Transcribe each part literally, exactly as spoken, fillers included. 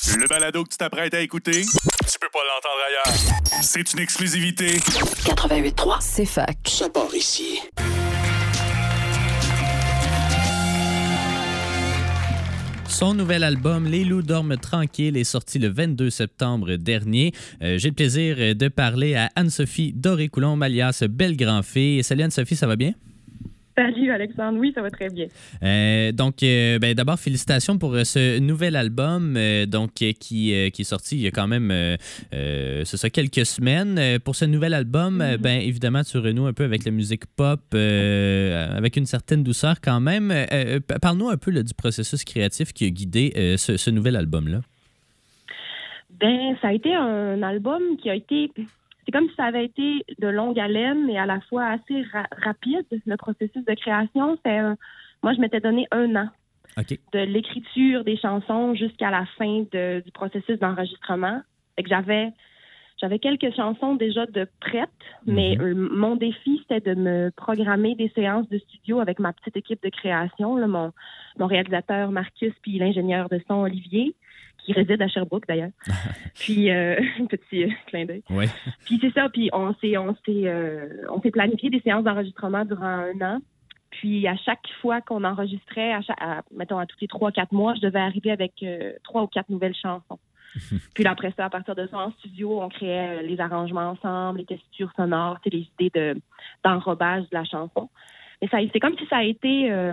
Le balado que tu t'apprêtes à écouter, tu peux pas l'entendre ailleurs. C'est une exclusivité. quatre-vingt-huit trois, c'est fac. Ça part ici. Son nouvel album « Les loups dorment tranquilles » est sorti le vingt-deux septembre dernier. Euh, j'ai le plaisir de parler à Anne-Sophie Doré-Coulombe, alias Belle Grand-Fille. Salut Anne-Sophie, ça va bien? Salut Alexandre, oui, ça va très bien. Euh, donc, euh, ben, d'abord, félicitations pour euh, ce nouvel album euh, donc, euh, qui, euh, qui est sorti il y a quand même, euh, euh, c'est ça, quelques semaines. Euh, pour ce nouvel album, mm-hmm. euh, ben, évidemment, tu renoues un peu avec la musique pop, euh, avec une certaine douceur quand même. Euh, parle-nous un peu là, du processus créatif qui a guidé euh, ce, ce nouvel album-là. Ben, ça a été un album qui a été... C'est comme si ça avait été de longue haleine, mais à la fois assez ra- rapide, le processus de création. C'est, euh, moi, je m'étais donné un an okay. de l'écriture des chansons jusqu'à la fin de, du processus d'enregistrement. Fait que j'avais, j'avais quelques chansons déjà de prêtes, mm-hmm. mais euh, mon défi, c'était de me programmer des séances de studio avec ma petite équipe de création, là, mon, mon réalisateur Marcus puis l'ingénieur de son Olivier, qui réside à Sherbrooke, d'ailleurs. Puis, euh, petit euh, clin d'œil. Ouais. Puis, c'est ça. Puis, on s'est, on s'est, euh, on s'est planifié des séances d'enregistrement durant un an. Puis, à chaque fois qu'on enregistrait, à chaque, à, mettons, à tous les trois, quatre mois, je devais arriver avec euh, trois ou quatre nouvelles chansons. Puis, là, après ça, à partir de ça, en studio, on créait euh, les arrangements ensemble, les textures sonores, les idées de, d'enrobage de la chanson. Mais ça, c'est comme si ça a été... Euh,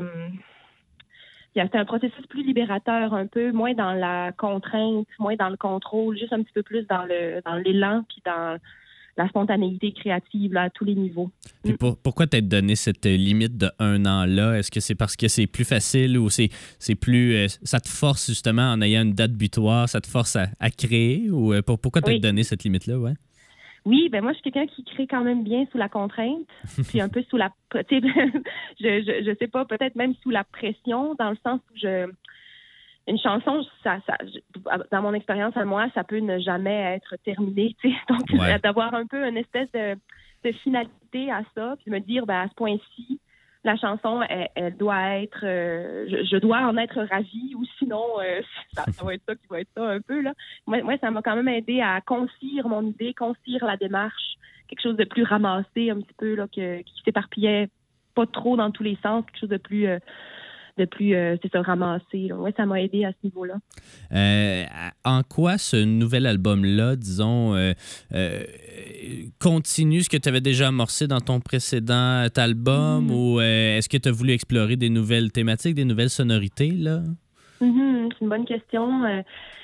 C'était un processus plus libérateur un peu, moins dans la contrainte, moins dans le contrôle, juste un petit peu plus dans le dans l'élan puis dans la spontanéité créative là, à tous les niveaux. Puis pour, pourquoi t'as donné cette limite de un an-là? Est-ce que c'est parce que c'est plus facile ou c'est, c'est plus... Euh, ça te force justement en ayant une date butoir, ça te force à, à créer? Ou euh, pour, pourquoi t'as oui. donné cette limite-là? Ouais. Oui, ben moi, je suis quelqu'un qui crée quand même bien sous la contrainte, puis un peu sous la... Tu sais, je, je, je sais pas, peut-être même sous la pression, dans le sens où je... Une chanson, ça, ça, dans mon expérience à moi, ça peut ne jamais être terminé, tu sais. Donc, ouais. d'avoir un peu une espèce de, de finalité à ça, puis me dire, ben à ce point-ci, la chanson, elle, elle doit être... Euh, je, je dois en être ravie, ou sinon, euh, ça, ça va être ça qui va être ça un peu, là. Moi, moi, ça m'a quand même aidé à concire mon idée, concire la démarche, quelque chose de plus ramassé un petit peu, là, que, qui s'éparpillait pas trop dans tous les sens, quelque chose de plus... Euh, de plus, euh, c'est ça, ramassé. Oui, ça m'a aidé à ce niveau-là. Euh, en quoi ce nouvel album-là, disons, euh, euh, continue ce que tu avais déjà amorcé dans ton précédent album, mmh. ou euh, est-ce que tu as voulu explorer des nouvelles thématiques, des nouvelles sonorités, là? Mmh, c'est une bonne question. Euh,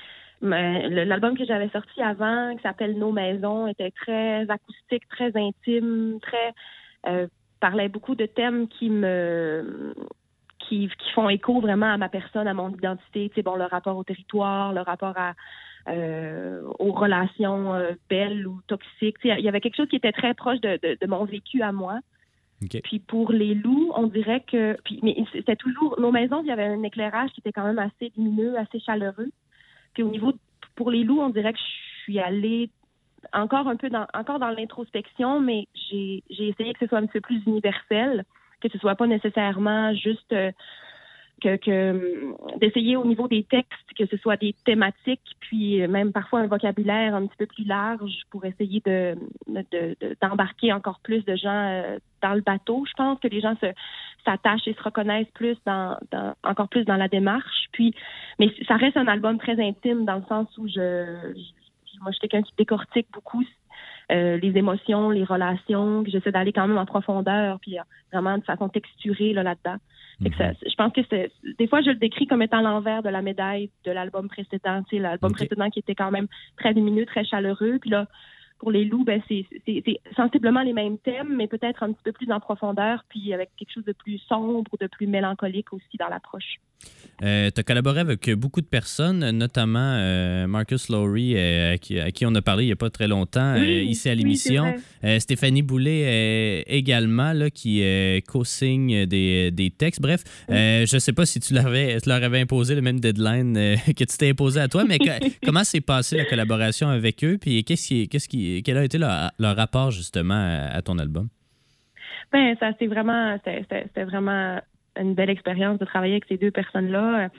l'album que j'avais sorti avant, qui s'appelle Nos maisons, était très acoustique, très intime, très... Euh, parlait beaucoup de thèmes qui me... Qui, qui font écho vraiment à ma personne, à mon identité, tu sais, bon, le rapport au territoire, le rapport à, euh, aux relations euh, belles ou toxiques. Tu sais, il y avait quelque chose qui était très proche de, de, de mon vécu à moi. Okay. Puis pour les loups, on dirait que... Puis, mais c'était toujours... Nos maisons, il y avait un éclairage qui était quand même assez lumineux, assez chaleureux. Puis au niveau... De, pour les loups, on dirait que je suis allée encore un peu dans, encore dans l'introspection, mais j'ai, j'ai essayé que ce soit un petit peu plus universel, que ce soit pas nécessairement juste euh, que, que d'essayer au niveau des textes, que ce soit des thématiques, puis même parfois un vocabulaire un petit peu plus large pour essayer de, de, de d'embarquer encore plus de gens euh, dans le bateau. Je pense que les gens se s'attachent et se reconnaissent plus dans, dans encore plus dans la démarche. Puis, mais ça reste un album très intime dans le sens où je, je moi je suis quelqu'un qui décortique beaucoup Euh, les émotions, les relations, puis j'essaie d'aller quand même en profondeur, puis euh, vraiment de façon texturée là, là-dedans. Mm-hmm. Que ça, je pense que c'est, des fois, je le décris comme étant l'envers de la médaille de l'album précédent. Tu sais, l'album okay. précédent qui était quand même très lumineux, très chaleureux. Puis là, pour les loups, ben, c'est, c'est, c'est sensiblement les mêmes thèmes, mais peut-être un petit peu plus en profondeur, puis avec quelque chose de plus sombre, de plus mélancolique aussi dans l'approche. Euh, tu as collaboré avec beaucoup de personnes, notamment euh, Marcus Lowry, euh, à, qui, à qui on a parlé il n'y a pas très longtemps, oui, euh, ici à l'émission. Oui, euh, Stéphanie Boulay euh, également, là, qui euh, co-signe des, des textes. Bref, oui. euh, je ne sais pas si tu, l'avais, tu leur avais imposé le même deadline euh, que tu t'es imposé à toi, mais que, comment s'est passée la collaboration avec eux? Puis qu'est-ce qui, qu'est-ce qui, quel a été leur, leur rapport justement à, à ton album? Ben, ça, c'est vraiment, c'était, c'était vraiment... une belle expérience de travailler avec ces deux personnes-là.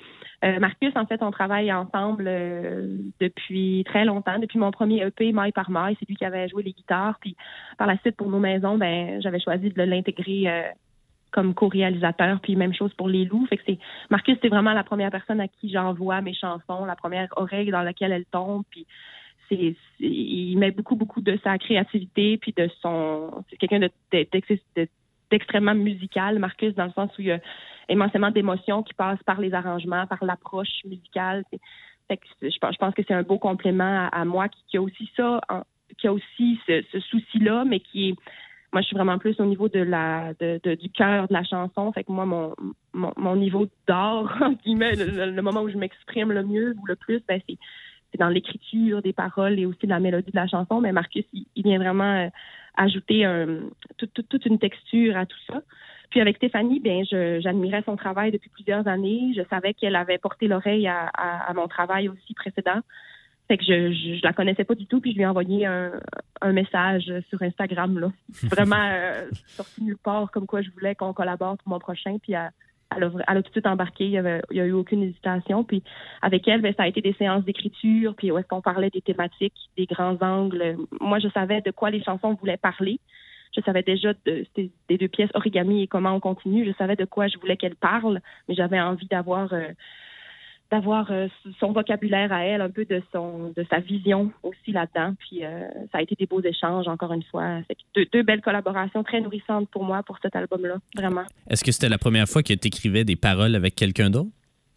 Euh, Marcus, en fait, on travaille ensemble euh, depuis très longtemps, depuis mon premier E P, Maille par Maille. C'est lui qui avait joué les guitares. Puis par la suite, pour Nos Maisons, ben, j'avais choisi de l'intégrer euh, comme co-réalisateur. Puis même chose pour Les Loups. Fait que c'est Marcus, c'est vraiment la première personne à qui j'envoie mes chansons, la première oreille dans laquelle elles tombent. Puis c'est, c'est il met beaucoup, beaucoup de sa créativité, puis de son... C'est quelqu'un de, de, de, de d'extrêmement musical, Marcus, dans le sens où il y a immensément d'émotions qui passent par les arrangements, par l'approche musicale. Fait que je, je pense que c'est un beau complément à, à moi qui, qui a aussi ça, en, qui a aussi ce, ce souci-là, mais qui est... Moi, je suis vraiment plus au niveau de la de, de, du cœur de la chanson. Fait que moi, mon, mon, mon niveau d'art, entre guillemets, le, le moment où je m'exprime le mieux ou le plus, ben c'est, c'est dans l'écriture des paroles et aussi de la mélodie de la chanson. Mais Marcus, il, il vient vraiment... Euh, ajouter un, tout, tout, toute une texture à tout ça. Puis avec Stéphanie, bien, je, j'admirais son travail depuis plusieurs années. Je savais qu'elle avait porté l'oreille à, à, à mon travail aussi précédent. Fait que je, je, je la connaissais pas du tout, puis je lui ai envoyé un, un message sur Instagram, là. Vraiment euh, sorti nulle part, comme quoi je voulais qu'on collabore pour mon prochain, puis elle, elle, a, elle a tout de suite embarqué. Il y avait, il y a eu aucune hésitation. Puis avec elle, bien, ça a été des séances d'écriture, puis où est-ce qu'on parlait des thématiques, des grands angles. Moi, je savais de quoi les chansons voulaient parler. Je savais déjà de, de, des deux pièces Origami et Comment on continue. Je savais de quoi je voulais qu'elle parle, mais j'avais envie d'avoir... Euh, d'avoir euh, son vocabulaire à elle, un peu de son de sa vision aussi là-dedans. Puis euh, ça a été des beaux échanges, encore une fois. C'est deux, deux belles collaborations très nourrissantes pour moi, pour cet album-là, vraiment. Est-ce que c'était la première fois que tu écrivais des paroles avec quelqu'un d'autre?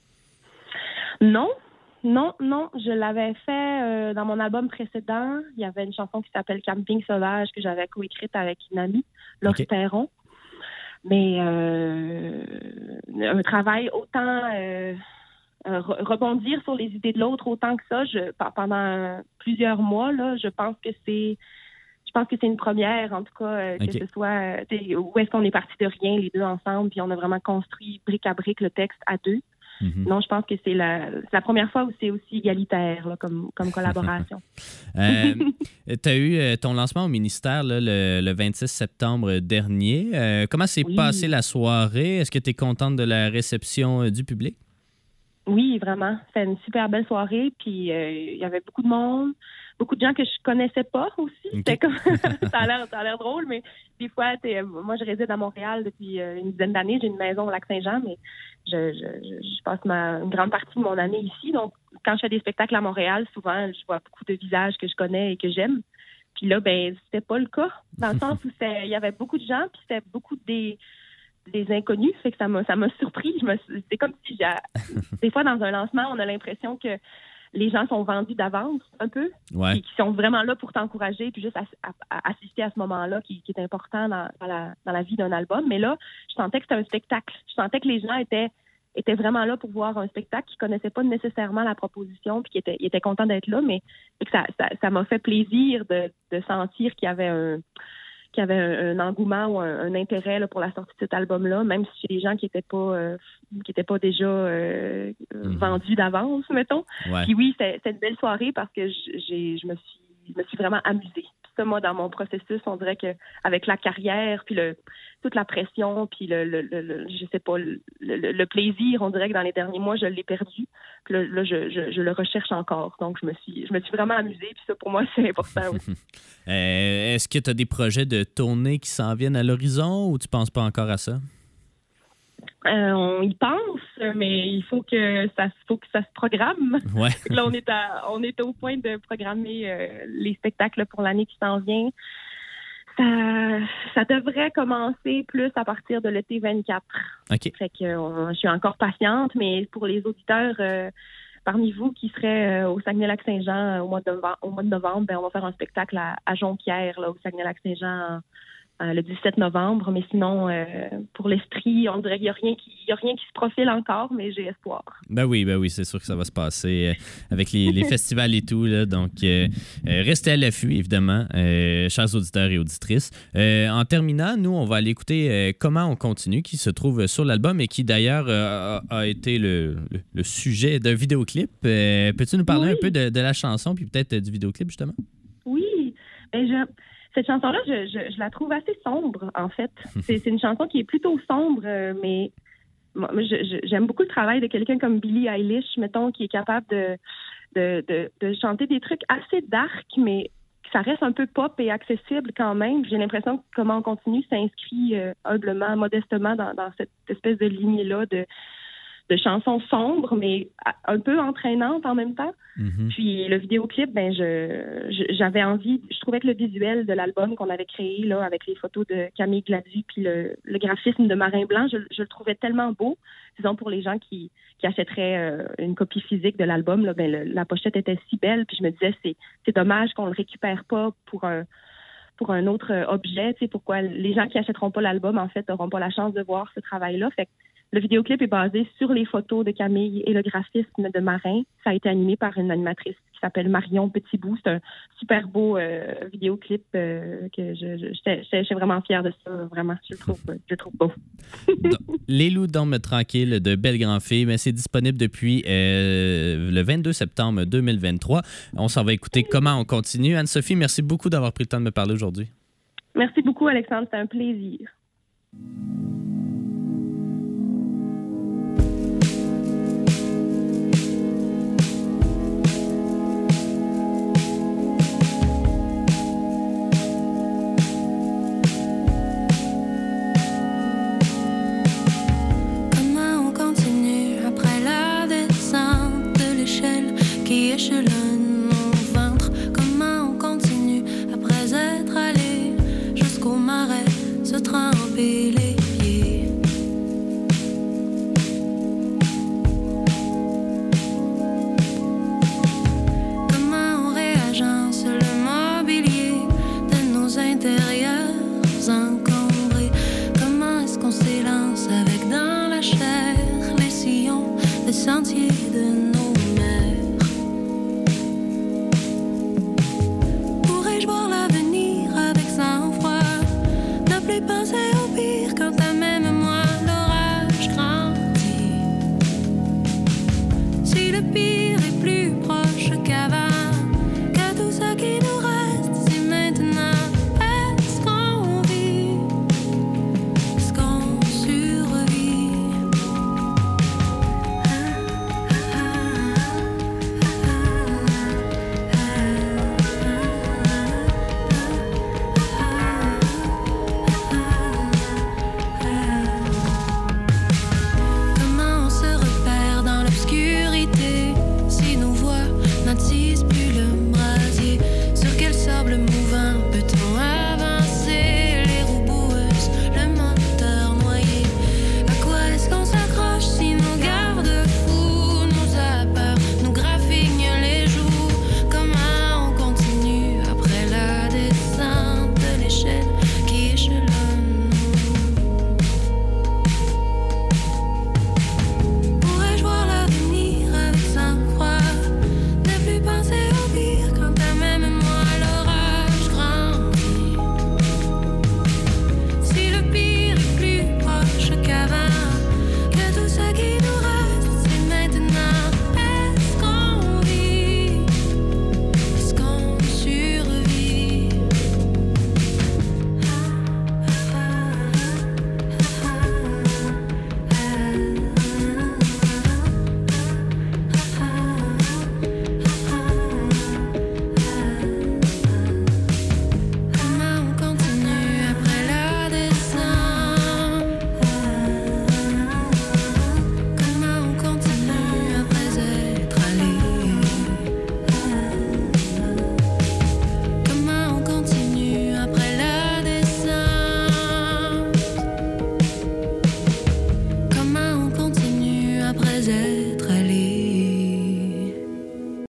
Non, non, non. Je l'avais fait euh, dans mon album précédent. Il y avait une chanson qui s'appelle Camping Sauvage que j'avais coécrite avec une amie, Laure Okay. Perron. Mais euh, un travail autant... Euh, Euh, rebondir sur les idées de l'autre autant que ça, je, pendant plusieurs mois, là, je pense que c'est je pense que c'est une première, en tout cas, euh, que okay. ce soit euh, où est-ce qu'on est parti de rien, les deux ensemble, puis on a vraiment construit brique à brique le texte à deux. Mm-hmm. Non, je pense que c'est la, c'est la première fois où c'est aussi égalitaire là, comme, comme collaboration. euh, tu as eu euh, ton lancement au ministère là, le, le vingt-six septembre dernier. Euh, comment s'est oui. passée la soirée? Est-ce que tu es contente de la réception euh, du public? Oui, vraiment. C'était une super belle soirée. Puis euh, il y avait beaucoup de monde, beaucoup de gens que je connaissais pas aussi. Okay. C'était comme ça a l'air, ça a l'air drôle, mais des fois, moi je réside à Montréal depuis euh, une dizaine d'années. J'ai une maison au Lac-Saint-Jean, mais je, je, je passe ma, une grande partie de mon année ici. Donc, quand je fais des spectacles à Montréal, souvent, je vois beaucoup de visages que je connais et que j'aime. Puis là, ben, c'était pas le cas, dans le sens où il y avait beaucoup de gens, puis c'était beaucoup des des inconnus, fait que ça m'a ça m'a surpris. Je me, c'est comme si j'ai, des fois dans un lancement, on a l'impression que les gens sont vendus d'avance un peu, ouais. et qui sont vraiment là pour t'encourager, puis juste à, à, à assister à ce moment-là qui, qui est important dans, dans, la, dans la vie d'un album. Mais là, je sentais que c'était un spectacle. Je sentais que les gens étaient étaient vraiment là pour voir un spectacle, qui connaissaient pas nécessairement la proposition, puis qui étaient, ils étaient contents d'être là, mais que ça, ça, ça m'a fait plaisir de, de sentir qu'il y avait un qu'il y avait un, un engouement ou un, un intérêt là, pour la sortie de cet album-là, même si chez les gens qui n'étaient pas euh, qui étaient pas déjà euh, mm-hmm. vendus d'avance, mettons. Ouais. Puis oui, c'était, c'était une belle soirée parce que j'ai, je me suis je me suis vraiment amusée. Puis ça, moi, dans mon processus, on dirait que avec la carrière, puis le toute la pression, puis le, le, le, le je sais pas, le, le, le plaisir, on dirait que dans les derniers mois, je l'ai perdu. Puis là, là je, je, je le recherche encore. Donc, je me suis je me suis vraiment amusée. Puis ça, pour moi, c'est important aussi. euh, est-ce que tu as des projets de tournée qui s'en viennent à l'horizon ou tu penses pas encore à ça? Euh, on y pense, mais il faut que ça, faut que ça se programme. Ouais. Là, on est, à, on est au point de programmer euh, les spectacles pour l'année qui s'en vient. Ça, ça devrait commencer plus à partir de l'été vingt-quatre. OK. Fait que euh, je suis encore patiente, mais pour les auditeurs euh, parmi vous qui seraient euh, au Saguenay-Lac-Saint-Jean euh, au mois de novembre, au mois de novembre, ben, on va faire un spectacle à, à Jonquière, là, au Saguenay-Lac-Saint-Jean, Euh, le dix-sept novembre, mais sinon, euh, pour l'Estrie, on dirait qu'il n'y a rien qui, il y a rien qui se profile encore, mais j'ai espoir. Ben oui, ben oui, c'est sûr que ça va se passer euh, avec les, les festivals et tout, là, donc euh, euh, restez à l'affût, évidemment, euh, chers auditeurs et auditrices. Euh, en terminant, nous, on va aller écouter euh, Comment on continue, qui se trouve sur l'album et qui, d'ailleurs, euh, a, a été le, le, le sujet d'un vidéoclip. Euh, peux-tu nous parler oui. un peu de, de la chanson, puis peut-être du vidéoclip, justement? Oui, ben je... Cette chanson-là, je, je, je la trouve assez sombre, en fait. C'est, c'est une chanson qui est plutôt sombre, euh, mais moi, je, je, j'aime beaucoup le travail de quelqu'un comme Billie Eilish, mettons, qui est capable de, de, de, de chanter des trucs assez dark, mais ça reste un peu pop et accessible quand même. J'ai l'impression que Comment on continue s'inscrit euh, humblement, modestement dans, dans cette espèce de lignée-là de, de chansons sombres, mais un peu entraînantes en même temps. Mm-hmm. Puis le vidéoclip, ben je, je j'avais envie, je trouvais que le visuel de l'album qu'on avait créé là, avec les photos de Camille Gladue puis le, le graphisme de Marin Blanc, je, je le trouvais tellement beau. Disons, pour les gens qui, qui achèteraient euh, une copie physique de l'album, là, ben le, la pochette était si belle, puis je me disais, c'est, c'est dommage qu'on le récupère pas pour un pour un autre objet, tu sais, pourquoi les gens qui achèteront pas l'album, en fait, n'auront pas la chance de voir ce travail-là. Fait que le vidéoclip est basé sur les photos de Camille et le graphisme de Marin. Ça a été animé par une animatrice qui s'appelle Marion Petitbout. C'est un super beau euh, vidéoclip euh, que je, je, j'étais, j'étais vraiment fière de ça. Vraiment, je le trouve, je le trouve beau. Les loups dorment tranquilles de Belle Grand-Fille, mais c'est disponible depuis euh, le vingt-deux septembre deux mille vingt-trois. On s'en va écouter Comment on continue. Anne-Sophie, merci beaucoup d'avoir pris le temps de me parler aujourd'hui. Merci beaucoup, Alexandre. C'était un plaisir. Qui échelonne mon ventre. Comment on continue après être allé jusqu'au marais, se tremper les pieds. Comment on réagence le mobilier de nos intérieurs encombrés. Comment est-ce qu'on s'élance avec dans la chair les sillons, les sentiers de nos penser au pire quand t'as même moi l'orage grandit. Si le pire est plus proche qu'avant, que tout ce qui nous reste c'est maintenant. Est-ce qu'on vit? Est-ce qu'on survit? Après